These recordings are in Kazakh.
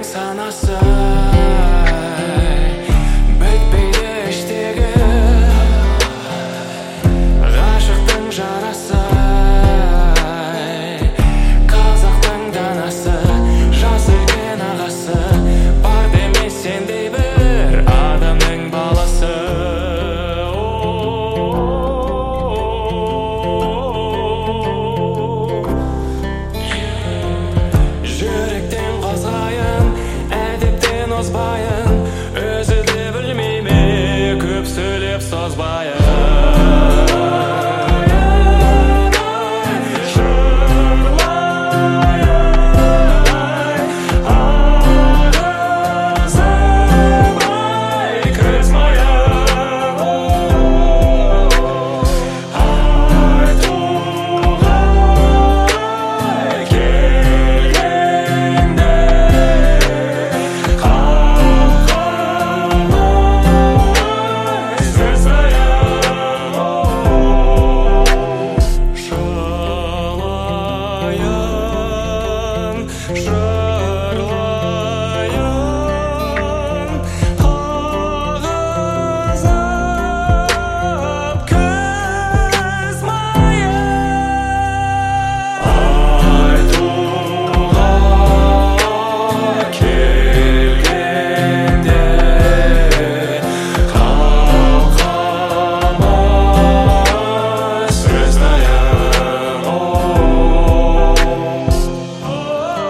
санасы бітпейді іштегі ғашықтың жарасы қазақтың данасы жас үлкен ағасы бар демес сендей бір адамның баласы жүректен қозғайын әдептен озбайын өзі де білмей ме көп сөйлеп созбайын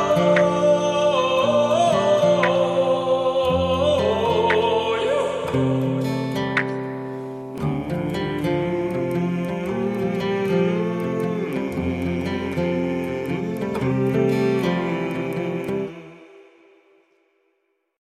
Oh,